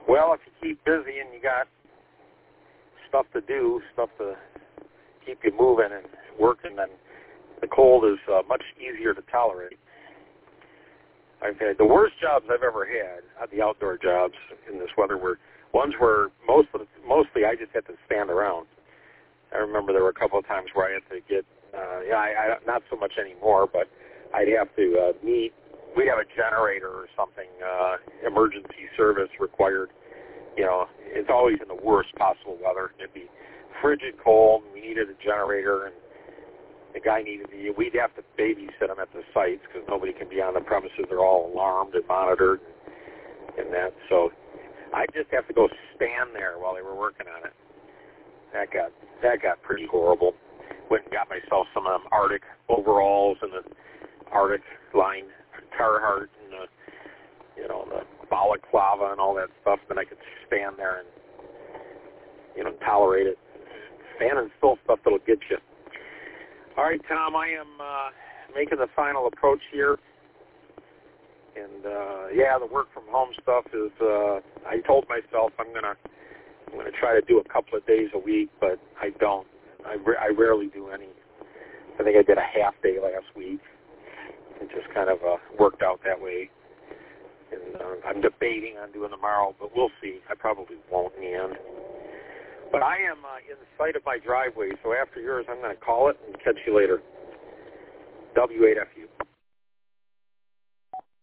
Well, if you keep busy and you got stuff to do, stuff to keep you moving and working, then the cold is much easier to tolerate. I've had the worst jobs I've ever had, the outdoor jobs in this weather, were ones where mostly I just had to stand around. I remember there were a couple of times where I had to get, I not so much anymore, but I'd have to meet. We'd have a generator or something, emergency service required. You know, it's always in the worst possible weather. It'd be frigid cold, and we needed a generator, and the guy we'd have to babysit them at the sites because nobody can be on the premises. They're all alarmed and monitored and that. So I just have to go stand there while they were working on it. That got pretty horrible. Went and got myself some of them Arctic overalls and the Arctic line Carhartt and the balaclava and all that stuff. Then I could stand there and tolerate it. Standing still stuff that'll get you. All right, Tom, I am making the final approach here. And, the work from home stuff is, I told myself I'm going to try to do a couple of days a week, but I don't. I rarely do any. I think I did a half day last week. It just kind of worked out that way. And I'm debating on doing tomorrow, but we'll see. I probably won't in the end. But I am in sight of my driveway, so after yours, I'm going to call it and catch you later. W8FU.